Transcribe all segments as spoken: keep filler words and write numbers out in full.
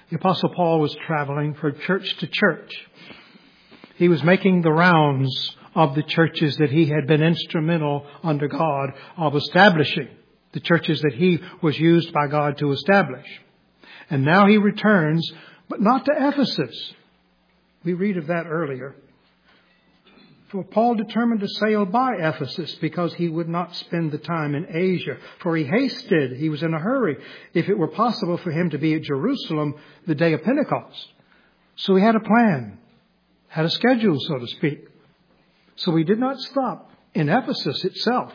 The Apostle Paul was traveling from church to church. He was making the rounds of the churches that he had been instrumental under God of establishing, the churches that he was used by God to establish. And now he returns, but not to Ephesus. We read of that earlier. For Paul determined to sail by Ephesus because he would not spend the time in Asia. For he hasted, he was in a hurry, if it were possible for him to be at Jerusalem the day of Pentecost. So he had a plan, had a schedule, so to speak. So he did not stop in Ephesus itself.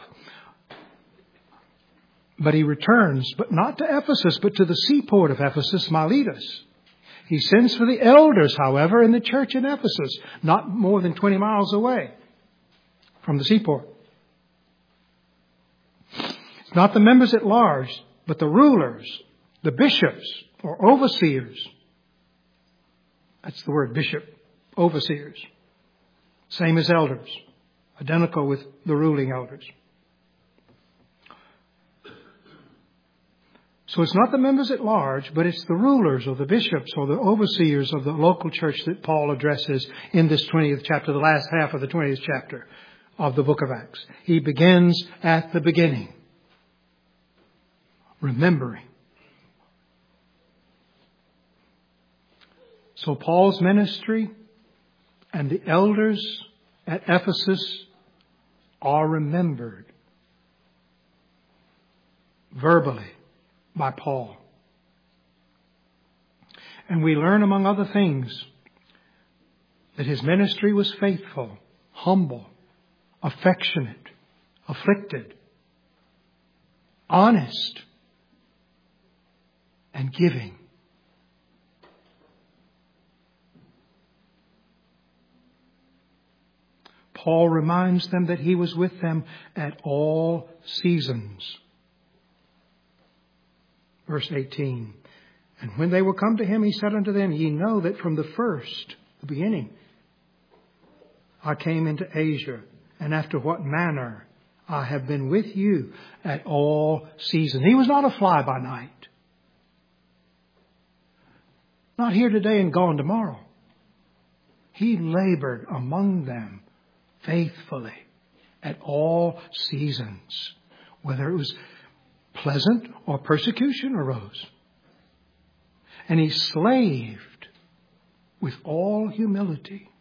But he returns, but not to Ephesus, but to the seaport of Ephesus, Miletus. He sends for the elders, however, in the church in Ephesus, not more than twenty miles away from the seaport. It's not the members at large, but the rulers, the bishops or overseers. That's the word, bishop, overseers. Same as elders, identical with the ruling elders. So it's not the members at large, but it's the rulers or the bishops or the overseers of the local church that Paul addresses in this twentieth chapter, the last half of the twentieth chapter of the book of Acts. He begins at the beginning, remembering. So Paul's ministry and the elders at Ephesus are remembered verbally by Paul. And we learn, among other things, that his ministry was faithful, humble, affectionate, afflicted, honest, and giving. Paul reminds them that he was with them at all seasons. Verse eighteen, and when they were come to him, he said unto them, ye know that from the first, the beginning, I came into Asia, and after what manner I have been with you at all seasons. He was not a fly by night. Not here today and gone tomorrow. He labored among them faithfully at all seasons, whether it was pleasant or persecution arose. And he slaved with all humility.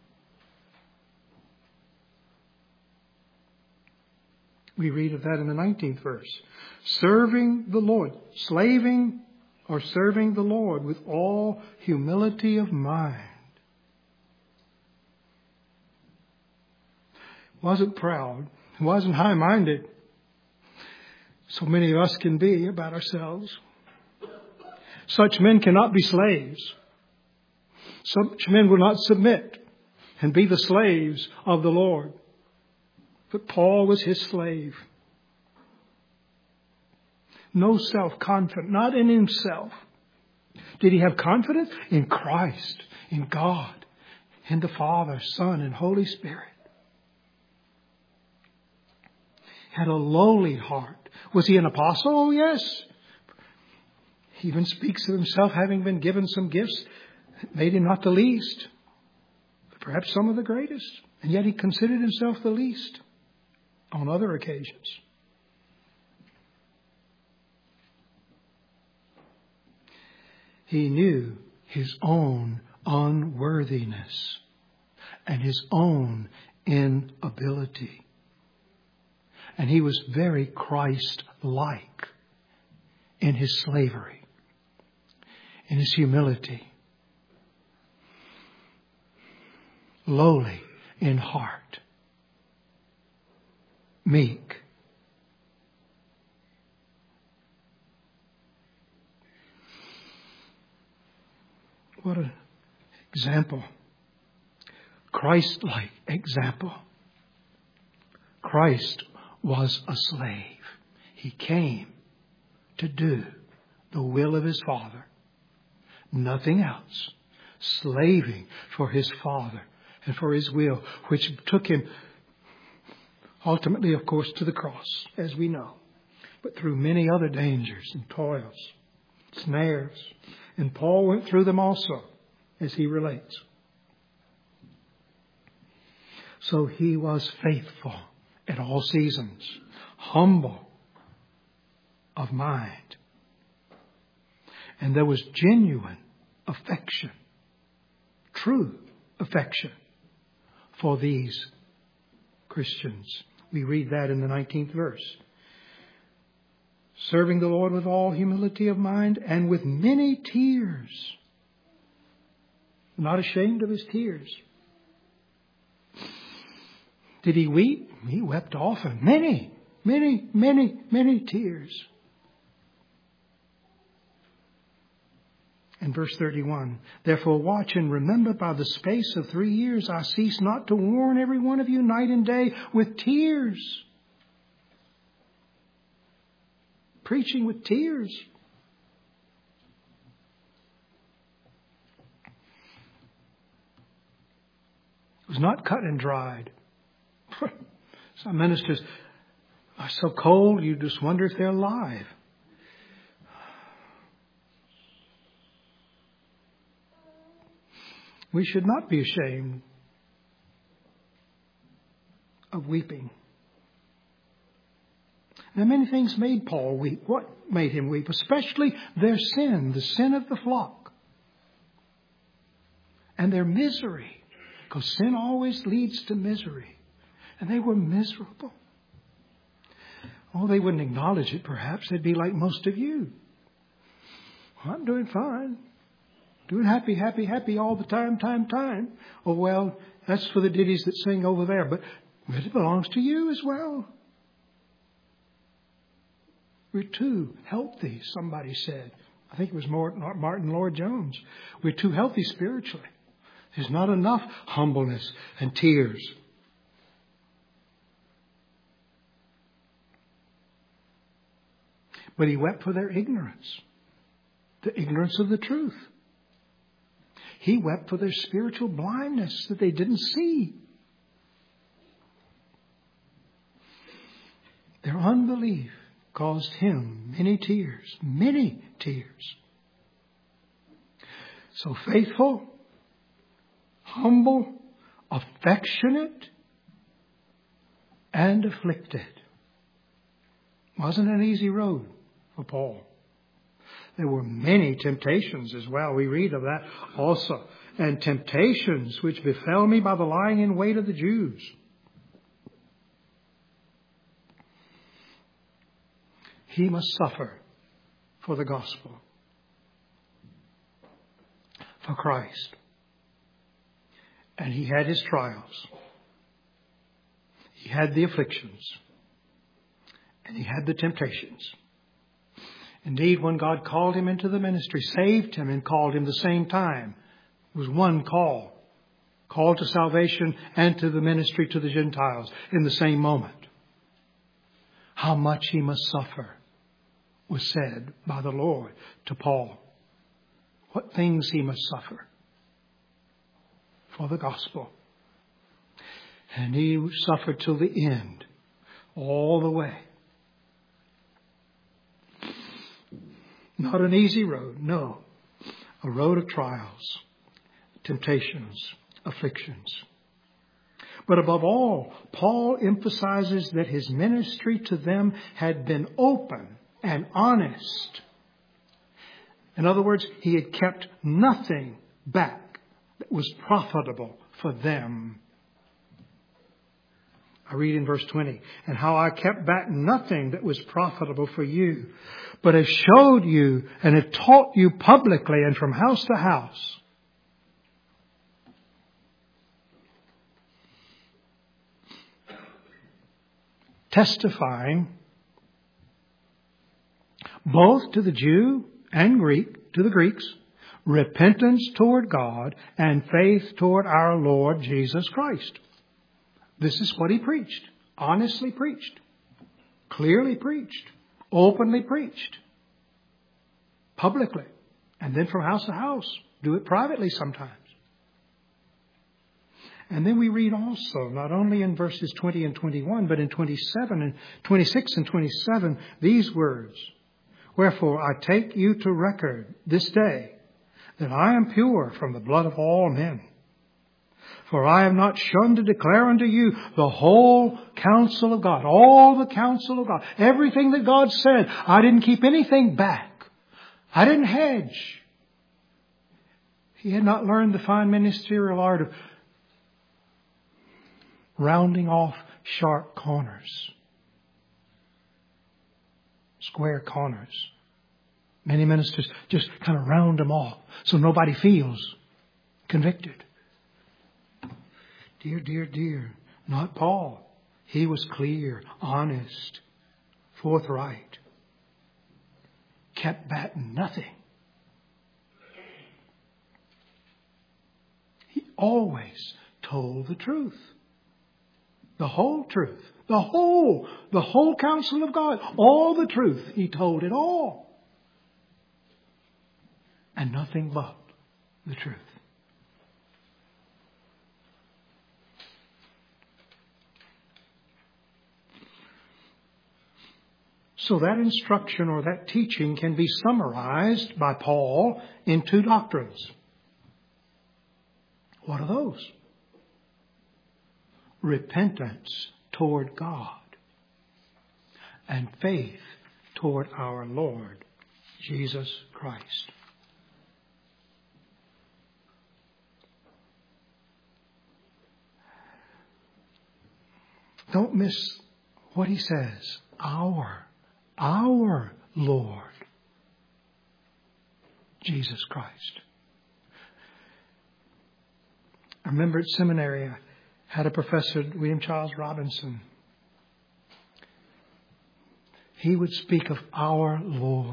We read of that in the nineteenth verse. Serving the Lord, slaving or serving the Lord with all humility of mind. Wasn't proud, wasn't high-minded. So many of us can be about ourselves. Such men cannot be slaves. Such men will not submit and be the slaves of the Lord. But Paul was his slave. No self-confidence, not in himself. Did he have confidence? In Christ, in God, in the Father, Son, and Holy Spirit. Had a lowly heart. Was he an apostle? Oh, yes. He even speaks of himself having been given some gifts that made him not the least, but perhaps some of the greatest. And yet he considered himself the least on other occasions. He knew his own unworthiness and his own inability. And he was very Christ-like in his slavery, in his humility, lowly in heart, meek. What an example. Christ-like example. Christ was a slave. He came to do the will of his Father. Nothing else. Slaving for his Father and for his will, which took him ultimately, of course, to the cross, as we know, but through many other dangers and toils, snares, And Paul went through them also, as he relates. So he was faithful at all seasons, humble of mind. And there was genuine affection, true affection for these Christians. We read that in the nineteenth verse. Serving the Lord with all humility of mind and with many tears. Not ashamed of his tears. Did he weep? He wept often. Many, many, many, many tears. In verse thirty-one, therefore watch and remember, by the space of three years I cease not to warn every one of you night and day with tears. Preaching with tears. It was not cut and dried. Some ministers are so cold you just wonder if they're alive. We should not be ashamed of weeping. Now, many things made Paul weep. What made him weep? Especially their sin, the sin of the flock. And their misery. Because sin always leads to misery. And they were miserable. Oh, they wouldn't acknowledge it, perhaps. They'd be like most of you. Well, I'm doing fine. Doing happy, happy, happy all the time, time, time. Oh, well, that's for the ditties that sing over there. But it belongs to you as well. We're too healthy, somebody said. I think it was Martin Lloyd-Jones. We're too healthy spiritually. There's not enough humbleness and tears. But he wept for their ignorance. The ignorance of the truth. He wept for their spiritual blindness that they didn't see. Their unbelief caused him many tears, many tears. So faithful, humble, affectionate, and afflicted. Wasn't an easy road for Paul. There were many temptations as well. We read of that also. And temptations which befell me by the lying in wait of the Jews. He must suffer for the gospel. For Christ. And he had his trials. He had the afflictions. And he had the temptations. Indeed, when God called him into the ministry, saved him and called him the same time, it was one call. Call to salvation and to the ministry to the Gentiles in the same moment. How much he must suffer was said by the Lord to Paul. What things he must suffer for the gospel. And he suffered till the end, all the way. Not an easy road, no. A road of trials, temptations, afflictions. But above all, Paul emphasizes that his ministry to them had been open and honest. In other words, he had kept nothing back that was profitable for them. I read in verse twenty, and how I kept back nothing that was profitable for you, but have showed you and have taught you publicly and from house to house. Testifying both to the Jew and Greek, to the Greeks, repentance toward God and faith toward our Lord Jesus Christ. This is what he preached, honestly preached, clearly preached, openly preached, publicly, and then from house to house. Do it privately sometimes. And then we read also, not only in verses twenty and twenty-one, but in twenty-seven and twenty-six and twenty-seven, these words. Wherefore I take you to record this day that I am pure from the blood of all men. For I have not shunned to declare unto you the whole counsel of God, all the counsel of God, everything that God said. I didn't keep anything back. I didn't hedge. He had not learned the fine ministerial art of rounding off sharp corners, square corners. Many ministers just kind of round them off so nobody feels convicted. Dear, dear, dear, not Paul. He was clear, honest, forthright. Kept back nothing. He always told the truth. The whole truth. The whole, the whole counsel of God. All the truth. He told it all. And nothing but the truth. So that instruction or that teaching can be summarized by Paul in two doctrines. What are those? Repentance toward God and faith toward our Lord Jesus Christ. Don't miss what he says. Our, our Lord Jesus Christ. I remember at seminary, I had a professor, William Charles Robinson. He would speak of our Lord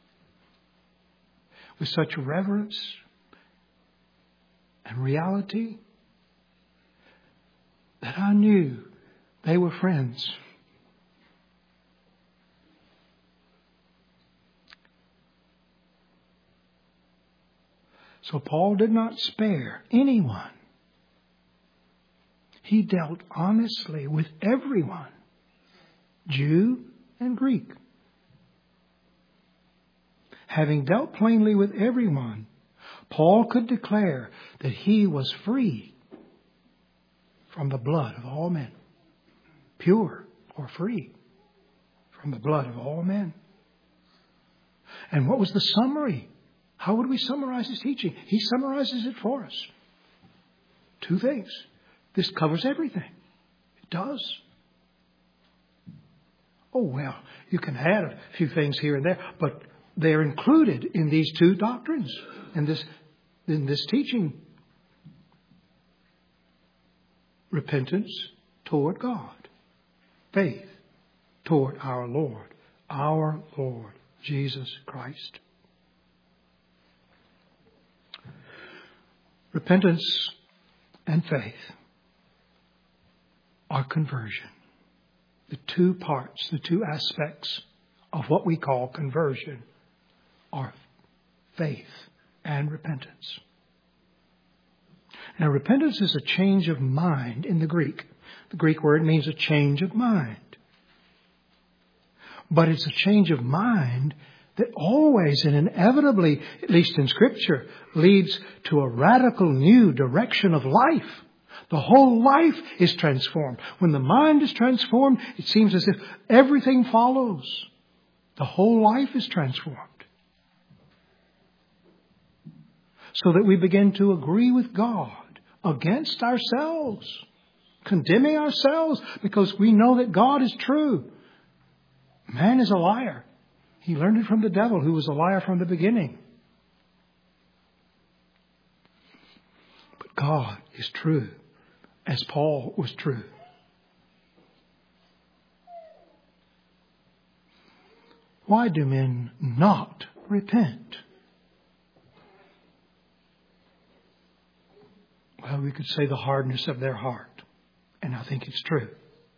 with such reverence and reality that I knew they were friends. So Paul did not spare anyone. He dealt honestly with everyone, Jew and Greek. Having dealt plainly with everyone, Paul could declare that he was free from the blood of all men. Pure or free from the blood of all men. And what was the summary? How would we summarize his teaching? He summarizes it for us. Two things. This covers everything. It does. Oh, well, you can add a few things here and there, but they're included in these two doctrines, in this, in this teaching. Repentance toward God. Faith toward our Lord, our Lord Jesus Christ. Repentance and faith are conversion. The two parts, the two aspects of what we call conversion are faith and repentance. Now, repentance is a change of mind in the Greek. The Greek word means a change of mind. But it's a change of mind that always and inevitably, at least in Scripture, leads to a radical new direction of life. The whole life is transformed. When the mind is transformed, it seems as if everything follows. The whole life is transformed. So that we begin to agree with God against ourselves, condemning ourselves because we know that God is true. Man is a liar. He learned it from the devil, who was a liar from the beginning. But God is true, as Paul was true. Why do men not repent? Well, we could say the hardness of their heart. And I think it's true.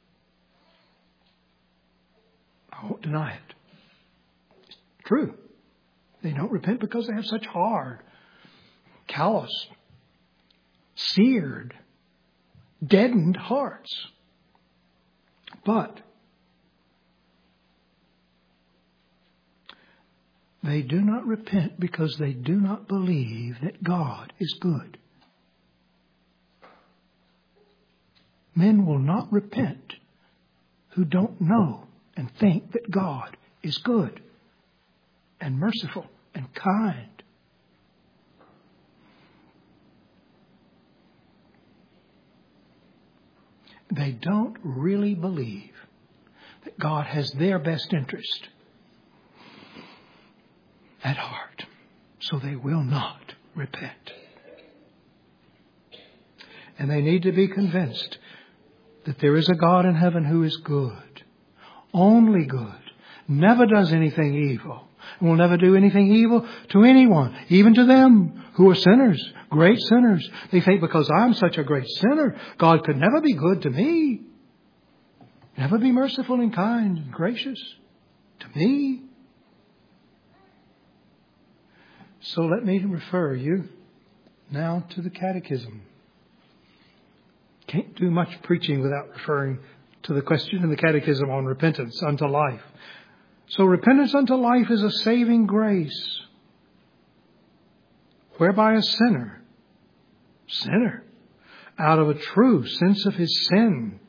I won't deny it. It's true. They don't repent because they have such hard, calloused, seared, deadened hearts. But They do not repent because they do not believe that God is good. Men will not repent who don't know and think that God is good and merciful and kind. They don't really believe that God has their best interest at heart. So they will not repent. And they need to be convinced that there is a God in heaven who is good, only good, never does anything evil, and will never do anything evil to anyone, even to them who are sinners, great sinners. They think because I'm such a great sinner, God could never be good to me, never be merciful and kind and gracious to me. So let me refer you now to the Catechism. Can't do much preaching without referring to the question in the Catechism on repentance unto life. So repentance unto life is a saving grace, whereby a sinner, sinner, out of a true sense of his sin,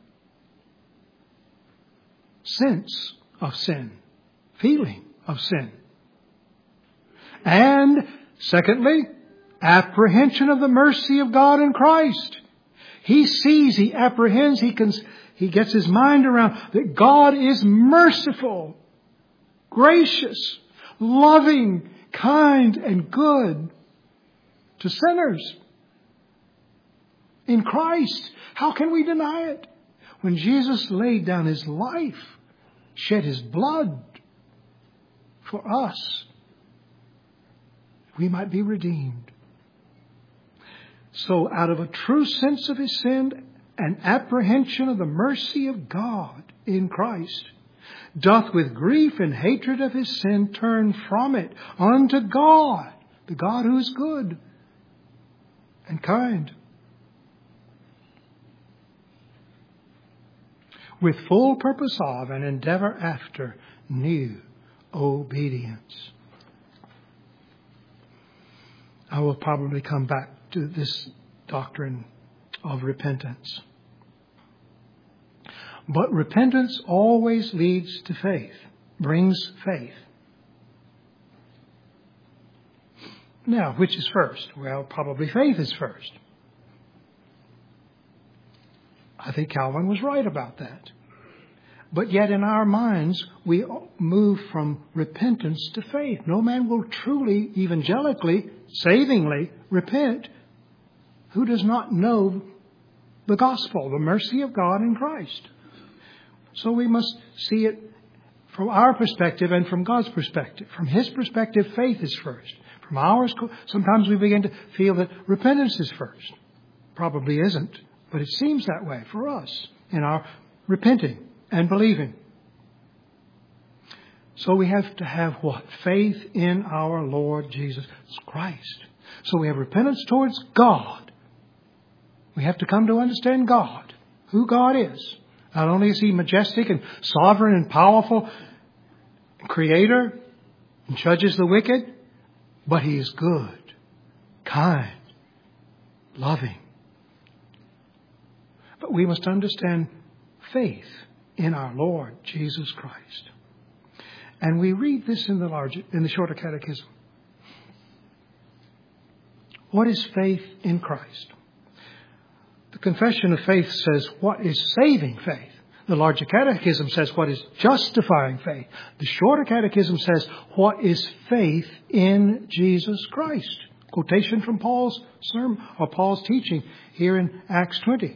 sense of sin, feeling of sin, and secondly, apprehension of the mercy of God in Christ. He sees, he apprehends, he can, he gets his mind around that God is merciful, gracious, loving, kind, and good to sinners in Christ. How can we deny it? When Jesus laid down his life, shed his blood for us, we might be redeemed. So out of a true sense of his sin and apprehension of the mercy of God in Christ, doth with grief and hatred of his sin turn from it unto God, the God who is good and kind, with full purpose of and endeavor after new obedience. I will probably come back to this doctrine of repentance. But repentance always leads to faith, brings faith. Now, which is first? Well, probably faith is first. I think Calvin was right about that. But yet in our minds, we move from repentance to faith. No man will truly, evangelically, savingly repent who does not know the gospel, the mercy of God in Christ. So we must see it from our perspective and from God's perspective. From his perspective, faith is first. From ours, sometimes we begin to feel that repentance is first. Probably isn't, but it seems that way for us in our repenting and believing. So we have to have what? Faith in our Lord Jesus Christ. So we have repentance towards God. We have to come to understand God, who God is. Not only is he majestic and sovereign and powerful, and creator, and judges the wicked, but he is good, kind, loving. But we must understand faith in our Lord Jesus Christ. And we read this in the larger, in the shorter catechism. What is faith in Christ? The Confession of Faith says, what is saving faith? The larger catechism says, what is justifying faith? The shorter catechism says, what is faith in Jesus Christ? Quotation from Paul's sermon, or Paul's teaching here in Acts twenty.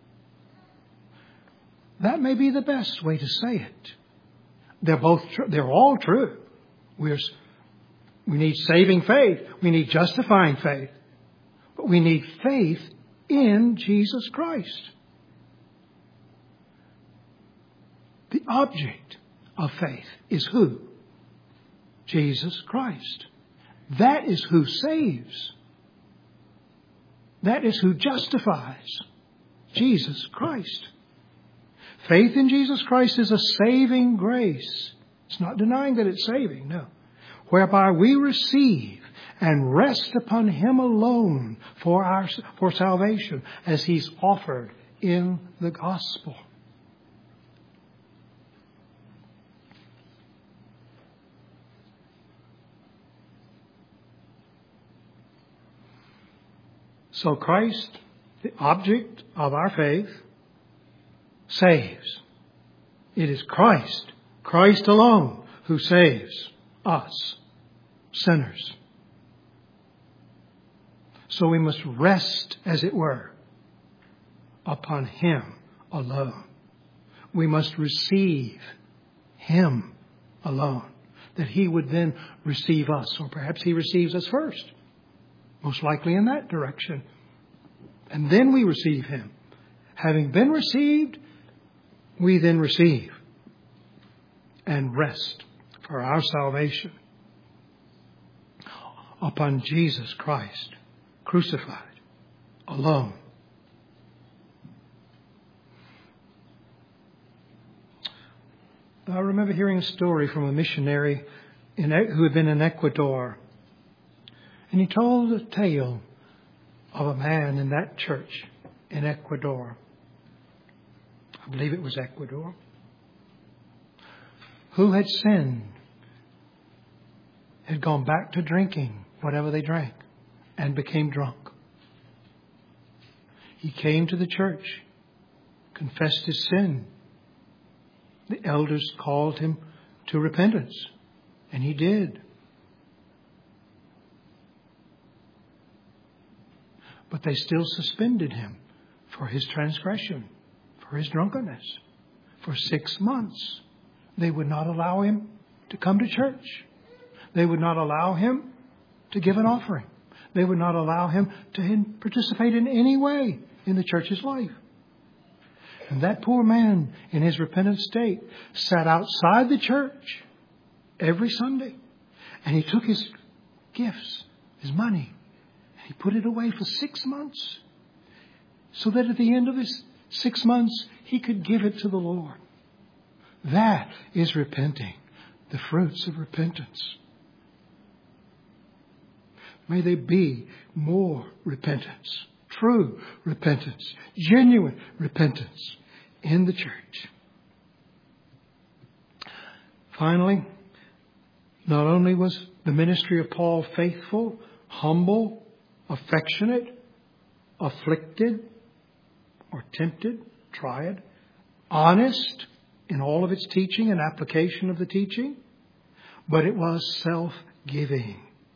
That may be the best way to say it. They're both true. They're all true. We're, we need saving faith. We need justifying faith. But we need faith in Jesus Christ. The object of faith is who? Jesus Christ. That is who saves. That is who justifies. Jesus Christ. Faith in Jesus Christ is a saving grace. It's not denying that it's saving, no. whereby we receive and rest upon Him alone for our for salvation, as He's offered in the gospel. So Christ, the object of our faith, saves. It is Christ, Christ alone, who saves us, sinners. So we must rest, as it were, upon Him alone. We must receive Him alone, that He would then receive us. Or perhaps He receives us first, most likely in that direction. And then we receive Him. Having been received, we then receive and rest for our salvation upon Jesus Christ, crucified, alone. I remember hearing a story from a missionary in, who had been in Ecuador. And he told a tale of a man in that church in Ecuador. I believe it was Ecuador. Who had sinned, had gone back to drinking whatever they drank, and became drunk. He came to the church, confessed his sin. The elders called him to repentance, and he did. But they still suspended him for his transgression, for his drunkenness. For six months, they would not allow him to come to church. They would not allow him to give an offering. They would not allow him to participate in any way in the church's life. And that poor man, in his repentant state, sat outside the church every Sunday. And he took his gifts, his money, and he put it away for six months. So that at the end of his six months, he could give it to the Lord. That is repenting, the fruits of repentance. May there be more repentance, true repentance, genuine repentance in the church. Finally, not only was the ministry of Paul faithful, humble, affectionate, afflicted, or tempted, tried, honest in all of its teaching and application of the teaching, but it was self-giving.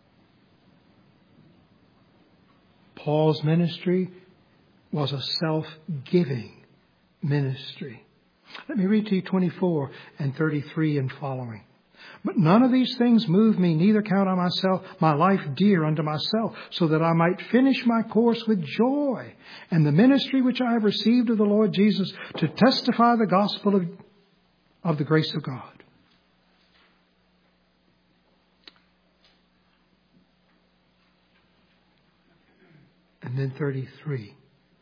Paul's ministry was a self-giving ministry. Let me read to you twenty-four and thirty-three and following. But none of these things move me, neither count I myself my life dear unto myself, so that I might finish my course with joy, and the ministry which I have received of the Lord Jesus, to testify the gospel of, of the grace of God. And then thirty-three.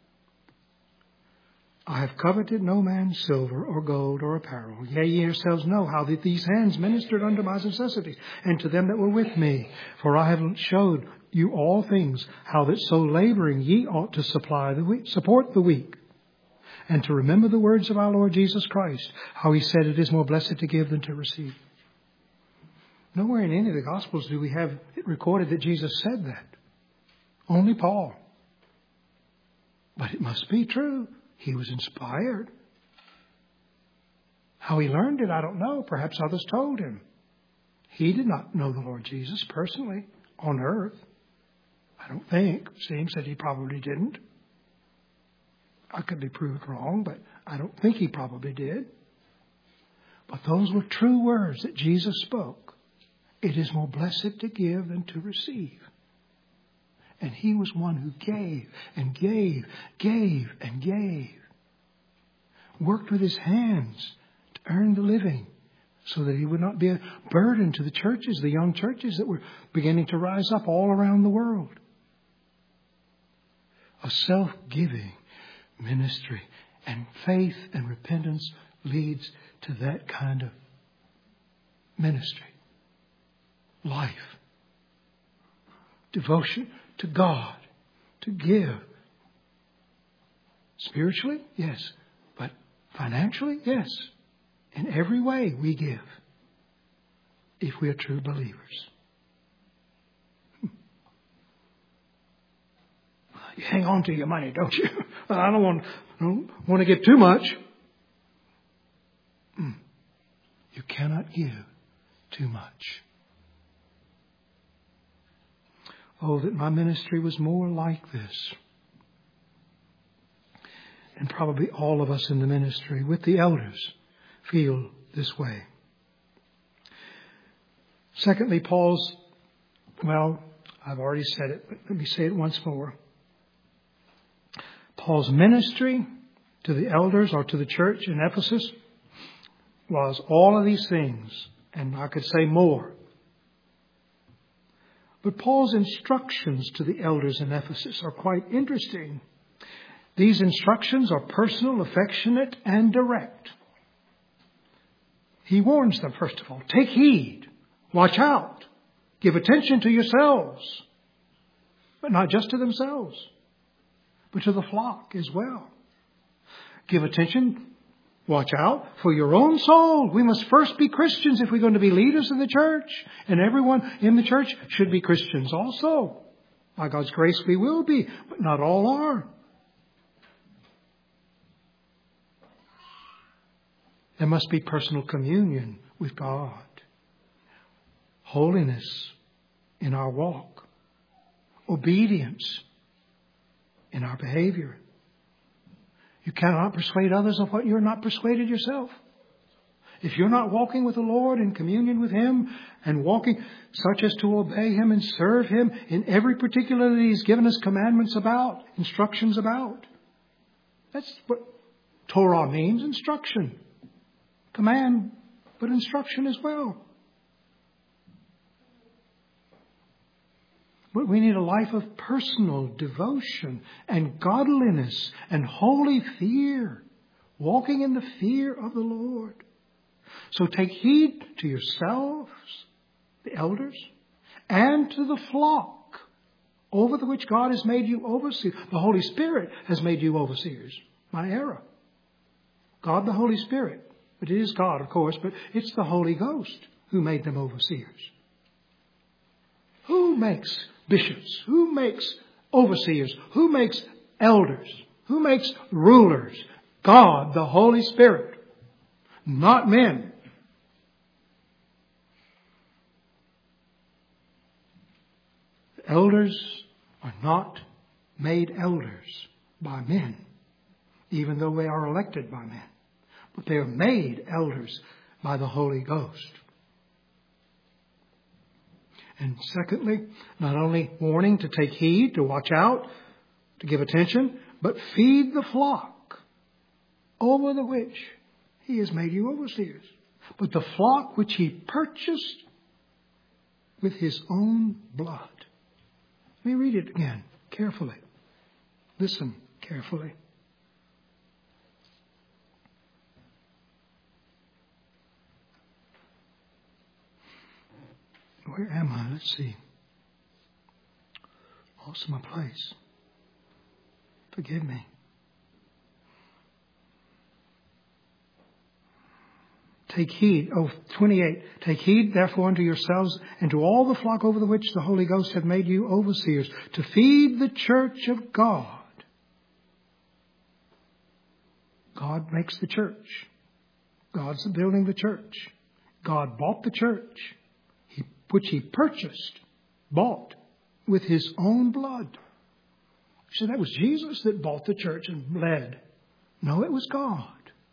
I have coveted no man's silver or gold or apparel. Yea, ye yourselves know how that these hands ministered unto my necessities, and to them that were with me. For I have showed you all things, how that so laboring ye ought to supply the weak, support the weak, and to remember the words of our Lord Jesus Christ, how He said, it is more blessed to give than to receive. Nowhere in any of the Gospels do we have it recorded that Jesus said that. Only Paul. But it must be true. He was inspired. How he learned it, I don't know. Perhaps others told him. He did not know the Lord Jesus personally on earth. I don't think. Seems that he probably didn't. I could be proved wrong, but I don't think he probably did. But those were true words that Jesus spoke. It is more blessed to give than to receive. And he was one who gave and gave, gave and gave. Worked with his hands to earn the living so that he would not be a burden to the churches, the young churches that were beginning to rise up all around the world. A self-giving ministry, and faith and repentance leads to that kind of ministry. life. Devotion to God. To give. Spiritually? Yes. But financially? Yes. In every way we give. If we are true believers. You hang on to your money, don't you? I don't want, I don't want to give too much. You cannot give too much. Oh, that my ministry was more like this. And probably all of us in the ministry with the elders feel this way. Secondly, Paul's, well, I've already said it, but let me say it once more. Paul's ministry to the elders or to the church in Ephesus was all of these things, and I could say more. But Paul's instructions to the elders in Ephesus are quite interesting. These instructions are personal, affectionate, and direct. He warns them, first of all, take heed, watch out, give attention to yourselves, but not just to themselves, but to the flock as well. Give attention, watch out for your own soul. We must first be Christians if we're going to be leaders in the church. And everyone in the church should be Christians also. By God's grace we will be, but not all are. There must be personal communion with God. Holiness in our walk. Obedience in our behavior. You cannot persuade others of what you're not persuaded yourself. If you're not walking with the Lord in communion with Him and walking such as to obey Him and serve Him in every particular that He's given us commandments about, instructions about. That's what Torah means, instruction. Command, but instruction as well. But we need a life of personal devotion and godliness and holy fear. Walking in the fear of the Lord. So take heed to yourselves, the elders, and to the flock over the which God has made you overseers. The Holy Spirit has made you overseers. My error. God the Holy Spirit. But it is God, of course, but it's the Holy Ghost who made them overseers. Who makes bishops? Who makes overseers? Who makes elders? Who makes rulers? God, the Holy Spirit, not men. Elders are not made elders by men, even though they are elected by men. But they are made elders by the Holy Ghost. And secondly, not only warning to take heed, to watch out, to give attention, but feed the flock over the which He has made you overseers. But the flock which He purchased with His own blood. Let me read it again carefully. Listen carefully. Where am I? Let's see. Lost my place. Forgive me. Take heed. Oh, twenty-eight. Take heed therefore unto yourselves and to all the flock over the which the Holy Ghost hath made you overseers, to feed the church of God. God makes the church. God's building the church. God bought the church, which He purchased, bought with His own blood. So that was Jesus that bought the church and bled. No, it was God.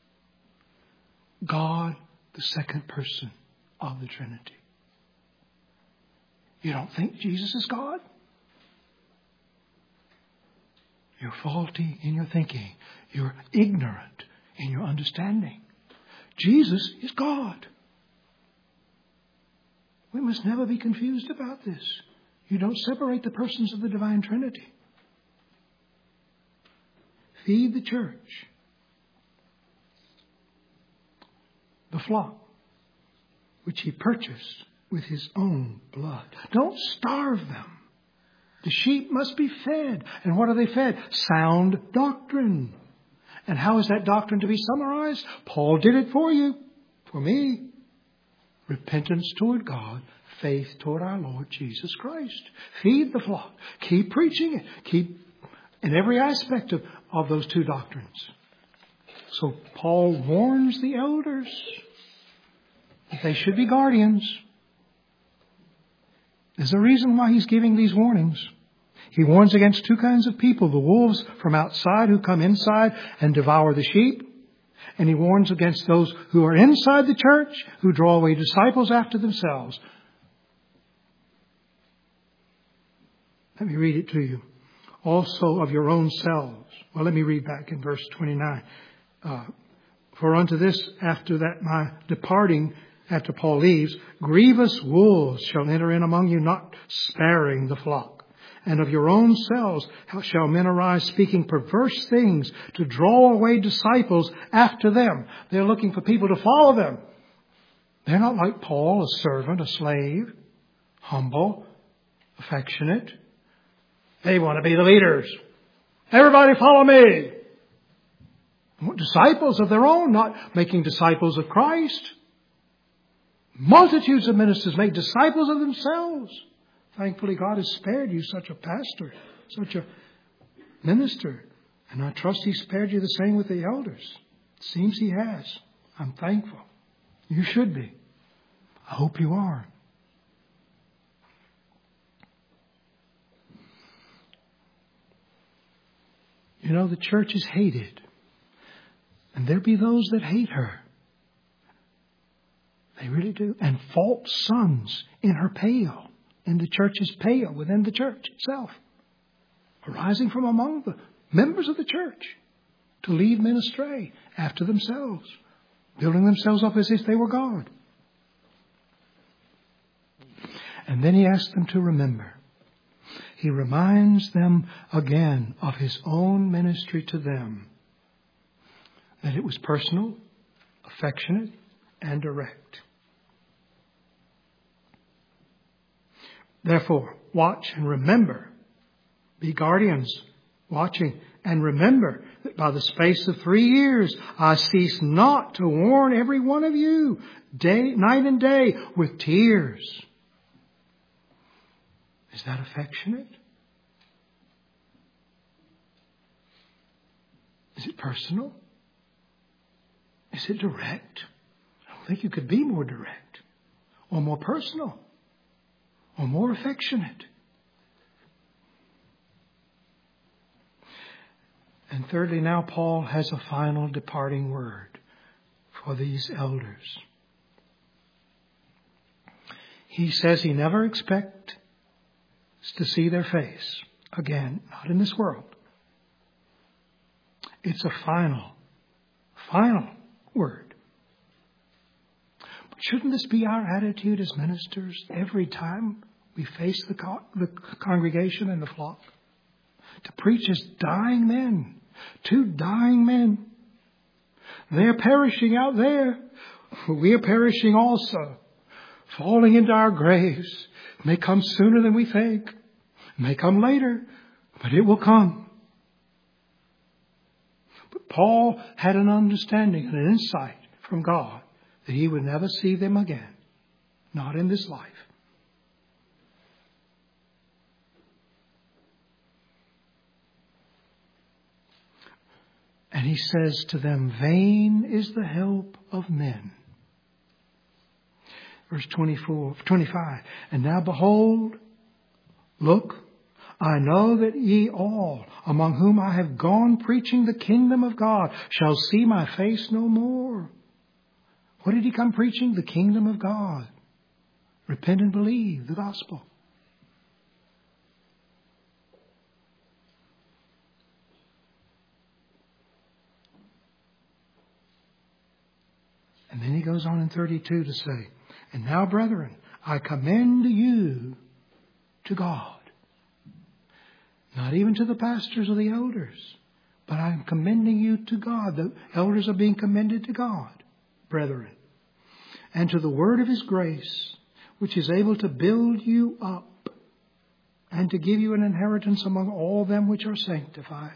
God, the second person of the Trinity. You don't think Jesus is God? You're faulty in your thinking. You're ignorant in your understanding. Jesus is God. We must never be confused about this. You don't separate the persons of the divine Trinity. Feed the church. The flock, which He purchased with His own blood. Don't starve them. The sheep must be fed. And what are they fed? Sound doctrine. And how is that doctrine to be summarized? Paul did it for you, for me. Repentance toward God, faith toward our Lord Jesus Christ. Feed the flock. Keep preaching it. Keep in every aspect of, of those two doctrines. So Paul warns the elders that they should be guardians. There's a reason why he's giving these warnings. He warns against two kinds of people. The wolves from outside who come inside and devour the sheep. And he warns against those who are inside the church, who draw away disciples after themselves. Let me read it to you. Also of your own selves. Well, let me read back in verse twenty-nine. Uh, For unto this, after that my departing, after Paul leaves, grievous wolves shall enter in among you, not sparing the flock. And of your own selves how shall men arise speaking perverse things to draw away disciples after them. They're looking for people to follow them. They're not like Paul, a servant, a slave, humble, affectionate. They want to be the leaders. Everybody follow me. Disciples of their own, not making disciples of Christ. Multitudes of ministers make disciples of themselves. Thankfully, God has spared you such a pastor, such a minister. And I trust He spared you the same with the elders. It seems He has. I'm thankful. You should be. I hope you are. You know, the church is hated. And there be those that hate her. They really do. And false sons in her pale. In the church's pale, within the church itself. Arising from among the members of the church. To lead men astray after themselves. Building themselves up as if they were God. And then he asks them to remember. He reminds them again of his own ministry to them. That it was personal, affectionate, and direct. Therefore, watch and remember. Be guardians, watching and remember that by the space of three years I cease not to warn every one of you, day, night and day, with tears. Is that affectionate? Is it personal? Is it direct? I don't think you could be more direct or more personal or more affectionate. And thirdly, now Paul has a final departing word for these elders. He says he never expects to see their face again, not in this world. It's a final, final word. But shouldn't this be our attitude as ministers every time we face the, co- the congregation and the flock? To preach as dying men, to dying men. They're perishing out there. We are perishing also, falling into our graves. It may come sooner than we think. It may come later, but it will come. But Paul had an understanding and an insight from God that he would never see them again. Not in this life. And he says to them, vain is the help of men. Verse twenty-four, twenty-five. And now behold, look, I know that ye all, among whom I have gone preaching the kingdom of God, shall see my face no more. What did he come preaching? The kingdom of God. Repent and believe the gospel. And then he goes on in thirty-two to say, and now, brethren, I commend you to God. Not even to the pastors or the elders, but I'm commending you to God. The elders are being commended to God, brethren. And to the word of his grace, which is able to build you up and to give you an inheritance among all them which are sanctified.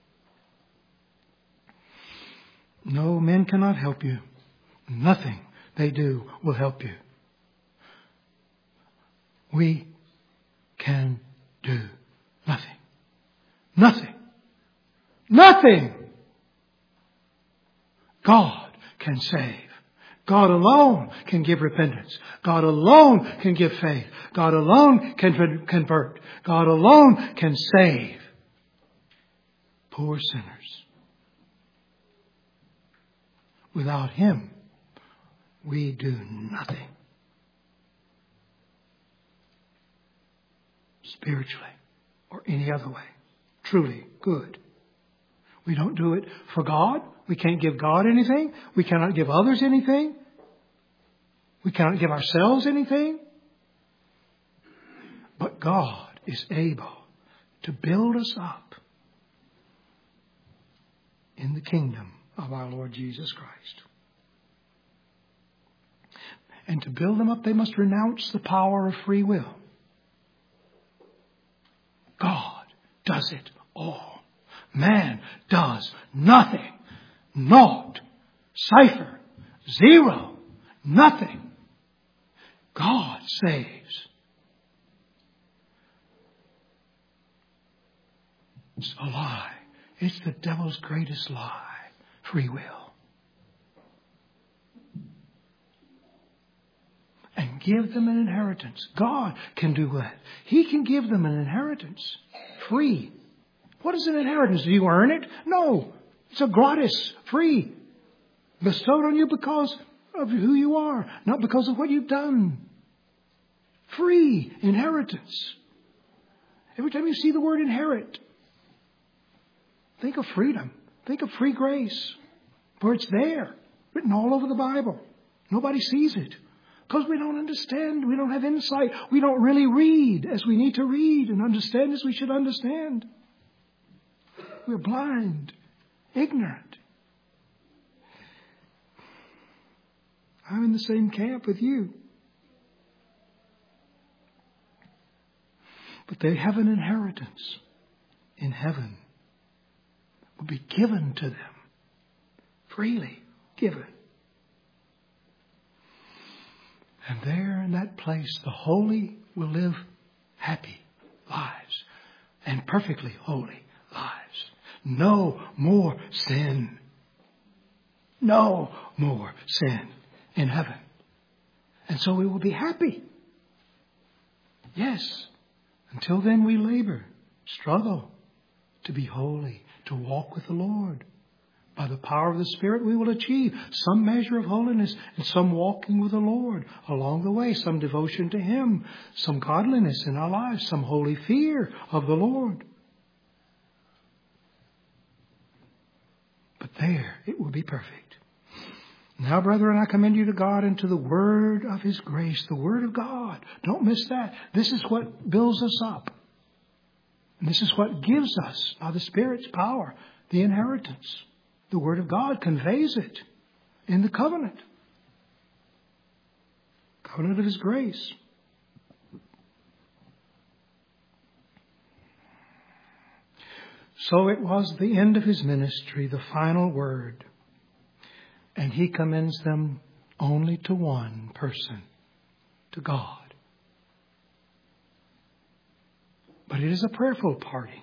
No, men cannot help you. Nothing they do will help you. We can do nothing. Nothing. Nothing. God can save. God alone can give repentance. God alone can give faith. God alone can convert. God alone can save poor sinners. Without Him, we do nothing. Spiritually or any other way. Truly good. We don't do it for God. We can't give God anything. We cannot give others anything. We cannot give ourselves anything. But God is able to build us up in the kingdom of our Lord Jesus Christ. And to build them up, they must renounce the power of free will. God does it all. Man does nothing. Naught. Cipher. Zero. Nothing. God saves. It's a lie. It's the devil's greatest lie. Free will. And give them an inheritance. God can do that. He can give them an inheritance. Free. What is an inheritance? Do you earn it? No. It's a gratis. Free. Bestowed on you because of who you are. Not because of what you've done. Free inheritance. Every time you see the word inherit, think of freedom. Think of free grace. For it's there. Written all over the Bible. Nobody sees it. Because we don't understand. We don't have insight. We don't really read as we need to read and understand as we should understand. We're blind. Ignorant. I'm in the same camp with you. But they have an inheritance in heaven. Will be given to them. Freely given. And there in that place, the holy will live happy lives. And perfectly holy lives. No more sin. No more sin in heaven. And so we will be happy. Yes. Until then we labor, struggle to be holy, to walk with the Lord. By the power of the Spirit we will achieve some measure of holiness and some walking with the Lord along the way, some devotion to Him, some godliness in our lives, some holy fear of the Lord. But there it will be perfect. Now, brethren, I commend you to God and to the word of His grace, the word of God. Don't miss that. This is what builds us up. And this is what gives us, by the Spirit's power, the inheritance. The word of God conveys it in the covenant. Covenant of His grace. So it was the end of His ministry, the final word. And He commends them only to one person, to God. But it is a prayerful parting.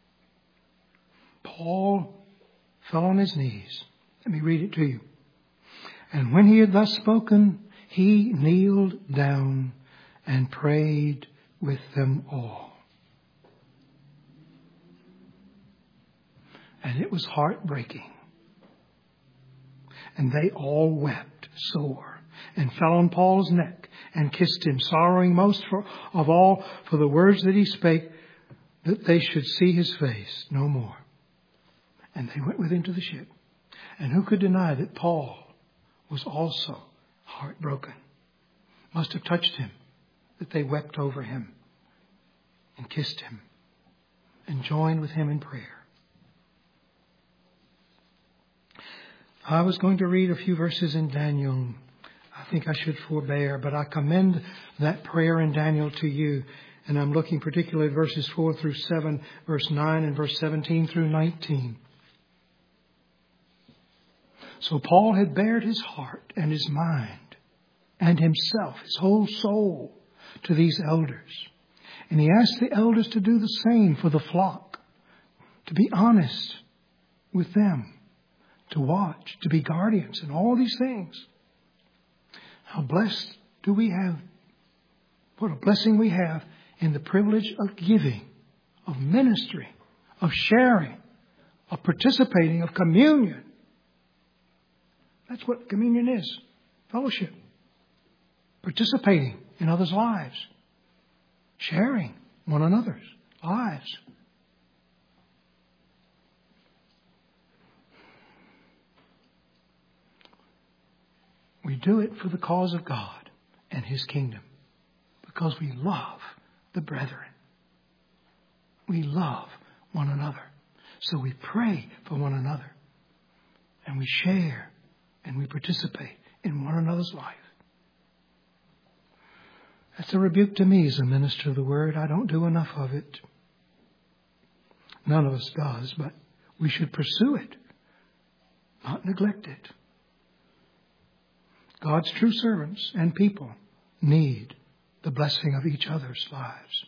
Paul fell on his knees. Let me read it to you. And when he had thus spoken, he kneeled down and prayed with them all. And it was heartbreaking. And they all wept sore and fell on Paul's neck and kissed him, sorrowing most for, of all for the words that he spake, that they should see his face no more. And they went with him to the ship. And who could deny that Paul was also heartbroken? Must have touched him, that they wept over him and kissed him and joined with him in prayer. I was going to read a few verses in Daniel. I think I should forbear, but I commend that prayer in Daniel to you. And I'm looking particularly at verses four through seven, verse nine, and verse seventeen through nineteen. So Paul had bared his heart and his mind and himself, his whole soul, to these elders. And he asked the elders to do the same for the flock, to be honest with them, to watch, to be guardians, and all these things. How blessed do we have, what a blessing we have in the privilege of giving, of ministering, of sharing, of participating, of communion. That's what communion is. Fellowship. Participating in others' lives. Sharing one another's lives. We do it for the cause of God and His kingdom. Because we love the brethren. We love one another. So we pray for one another. And we share and we participate in one another's life. That's a rebuke to me as a minister of the Word. I don't do enough of it. None of us does, but we should pursue it, not neglect it. God's true servants and people need the blessing of each other's lives.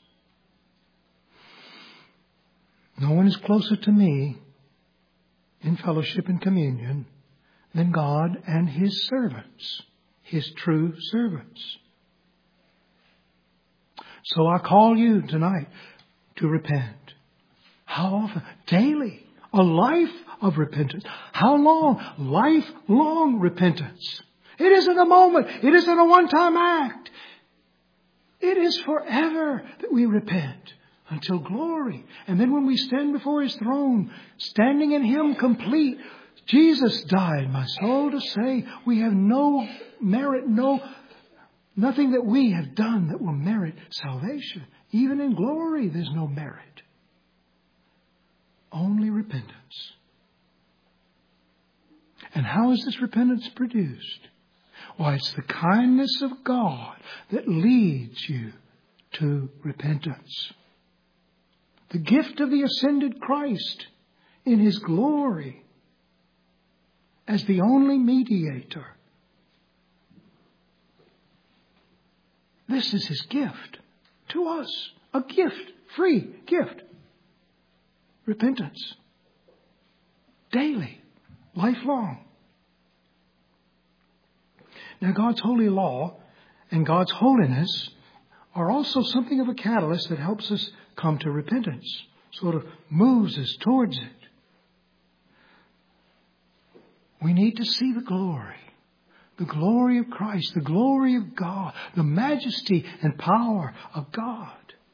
No one is closer to me in fellowship and communion than God and His servants, His true servants. So I call you tonight to repent. How often? Daily. A life of repentance. How long? Lifelong repentance. It isn't a moment. It isn't a one-time act. It is forever that we repent until glory. And then when we stand before His throne, standing in Him complete, Jesus died, my soul, to say we have no merit, no, nothing that we have done that will merit salvation. Even in glory, there's no merit. Only repentance. And how is this repentance produced? Why, it's the kindness of God that leads you to repentance. The gift of the ascended Christ in His glory as the only mediator. This is His gift to us. A gift, free gift. Repentance. Daily, lifelong. Now, God's holy law and God's holiness are also something of a catalyst that helps us come to repentance. Sort of moves us towards it. We need to see the glory. The glory of Christ. The glory of God. The majesty and power of God.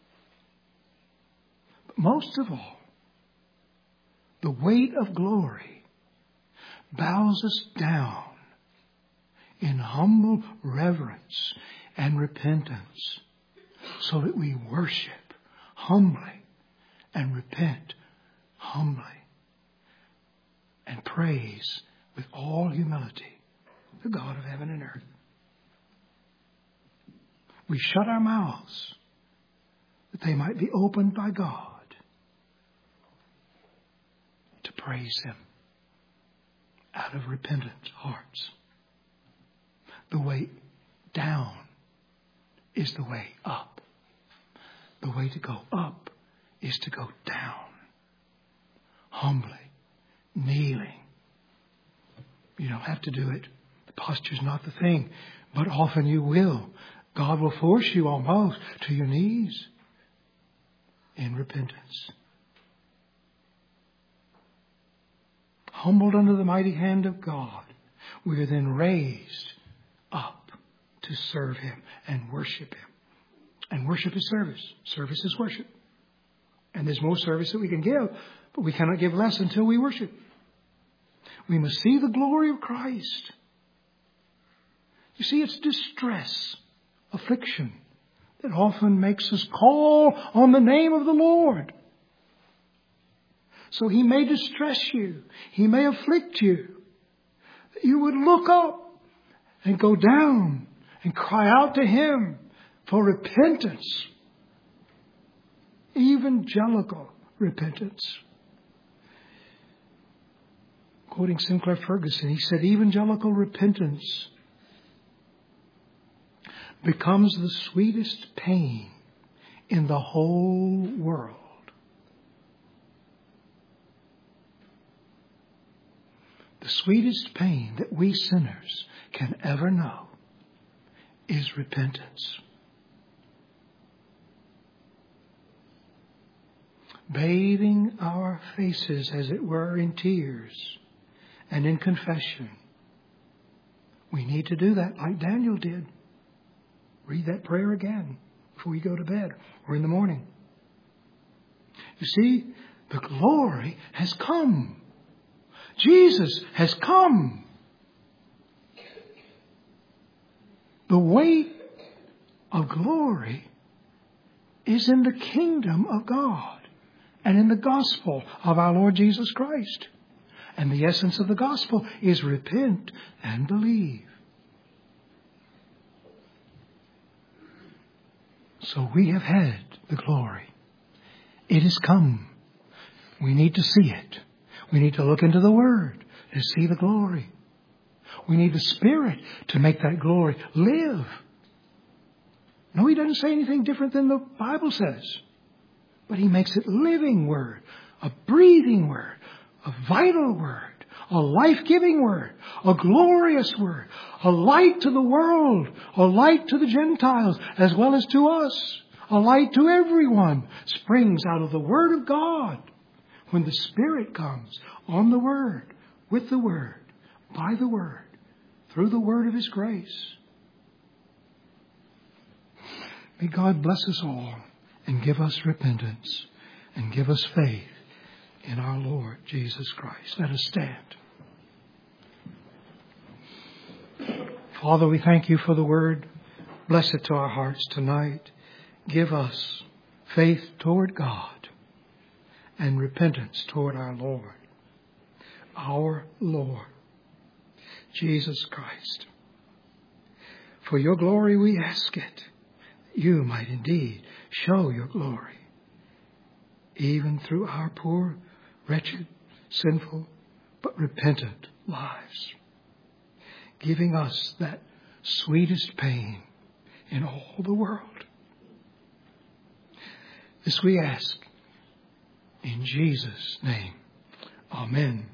But most of all, the weight of glory bows us down in humble reverence and repentance so that we worship humbly and repent humbly and praise with all humility the God of heaven and earth. We shut our mouths that they might be opened by God to praise Him out of repentant hearts. The way down is the way up. The way to go up is to go down. Humbly, kneeling. You don't have to do it. The posture's not the thing. But often you will. God will force you almost to your knees in repentance. Humbled under the mighty hand of God, we are then raised up to serve Him and worship Him. And worship is service. Service is worship. And there's more service that we can give, but we cannot give less until we worship. We must see the glory of Christ. You see, it's distress, affliction, that often makes us call on the name of the Lord. So He may distress you. He may afflict you. You would look up and go down and cry out to Him for repentance. Evangelical repentance. Quoting Sinclair Ferguson, he said, evangelical repentance becomes the sweetest pain in the whole world. The sweetest pain that we sinners can ever know is repentance. Bathing our faces, as it were, in tears and in confession. We need to do that like Daniel did. Read that prayer again before you go to bed or in the morning. You see, the glory has come. Jesus has come. The weight of glory is in the kingdom of God and in the gospel of our Lord Jesus Christ. And the essence of the gospel is repent and believe. So we have had the glory. It has come. We need to see it. We need to look into the Word to see the glory. We need the Spirit to make that glory live. No, He doesn't say anything different than the Bible says. But He makes it living Word, a breathing Word, a vital Word, a life-giving Word, a glorious Word, a light to the world, a light to the Gentiles as well as to us, a light to everyone, springs out of the Word of God. When the Spirit comes on the Word, with the Word, by the Word, through the Word of His grace. May God bless us all and give us repentance and give us faith in our Lord Jesus Christ. Let us stand. Father, we thank You for the Word. Bless it to our hearts tonight. Give us faith toward God and repentance toward our Lord, our Lord, Jesus Christ. For Your glory we ask it. You might indeed show Your glory, even through our poor, wretched, sinful, but repentant lives, giving us that sweetest pain in all the world. This we ask in Jesus' name. Amen.